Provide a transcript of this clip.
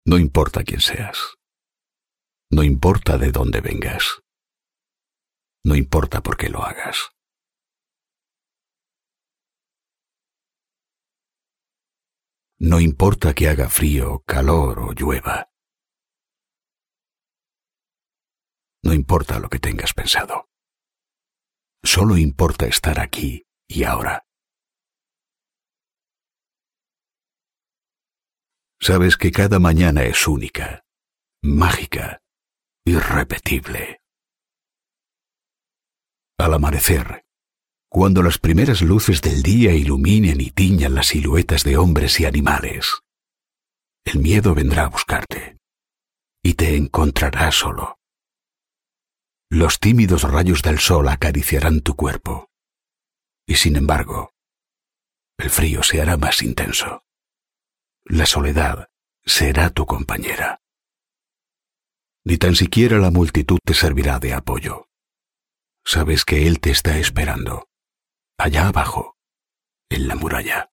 No importa quién seas. No importa de dónde vengas. No importa por qué lo hagas. No importa que haga frío, calor o llueva. No importa lo que tengas pensado. Solo importa estar aquí y ahora. Sabes que cada mañana es única, mágica, irrepetible. Al amanecer, cuando las primeras luces del día iluminen y tiñan las siluetas de hombres y animales, el miedo vendrá a buscarte y te encontrará solo. Los tímidos rayos del sol acariciarán tu cuerpo y, sin embargo, el frío se hará más intenso. La soledad será tu compañera. Ni tan siquiera la multitud te servirá de apoyo. Sabes que él te está esperando, allá abajo, en la muralla.